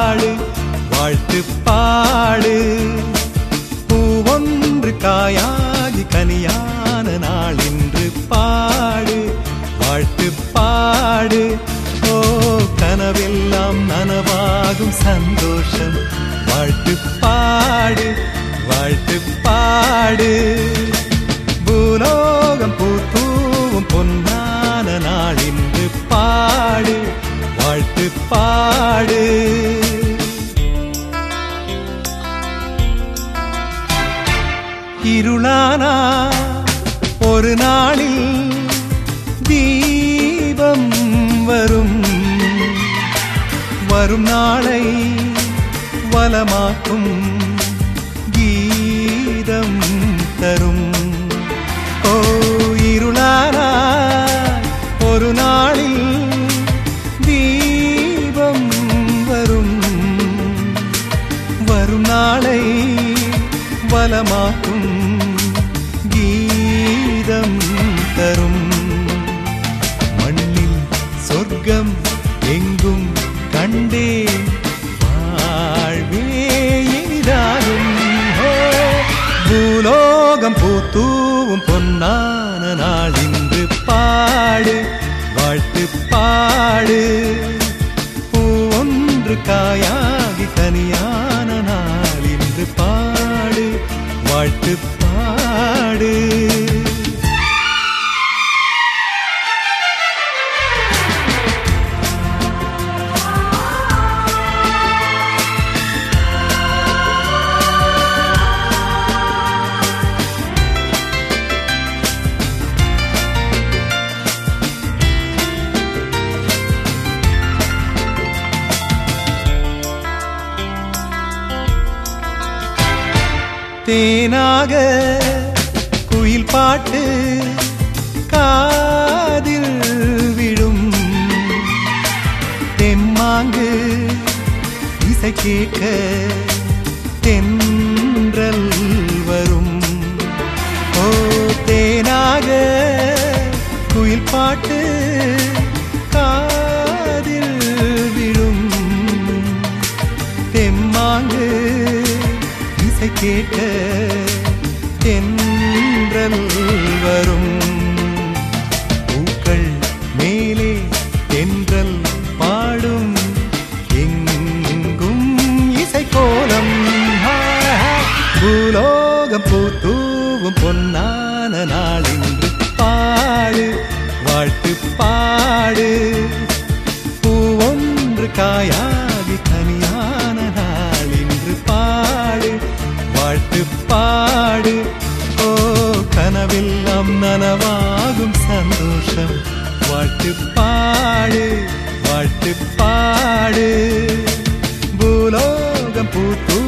பாடு வாழ்த்து பாடு. பூவொன்று காயாகி கனியான நாள் இன்று பாடு வாழ்த்து பாடு. ஓ கனவெல்லாம் நனவாகும் சந்தோஷம் வாழ்த்து பாடு வாழ்த்து பாடு. பூலோகம் பூத்தூவும் பொன்னான நாள் இன்று பாடு வாழ்த்து பாடு. இருளானா ஒரு நாளில் தீபம் வரும் வரும் நாளை வலமாக்கும் கீதம் தரும். ஓ இருளானா ஒரு நாளில் தீபம் வரும் வரும் நாளை வலமாக்கும் கீதம் தரும். மண்ணில் சொர்க்கம் எங்கும் கண்டே வாழ்வே இனிதாகும். பூலோகம் பூத்தூவும் பொன்னான நாள் இன்று பாடு வாழ்த்து பாடு. பூவொன்று காயாகி கனியான நாள் இன்று பாடு வாழ்த்து பாடு. தேனாக குயில் பாட்டு காதில் விடும். தெம்மாங்கு இசை கேட்க தென்றல் வரும். ஓ தேனாக குயில் பாட்டு காதில் விடும். தெம்மாங்கு இசை கேட்க தென்றல் வரும். பூக்கள் மேலே தென்றல் பாடும் எங்கும் இசை கோலம். பூலோகம் பூத்தூவும் பொன்னான நாள் இன்று பாடு வாழ்த்து பாடு. பூவொன்று காயாகி கனியான நாள் இன்று பாடு வாழ்த்து பாடு. ஓ கனவெல்லாம் நனவாகும் சந்தோஷம் வாழ்த்து பாடு வாழ்த்து பாடு. பூலோகம் பூத்து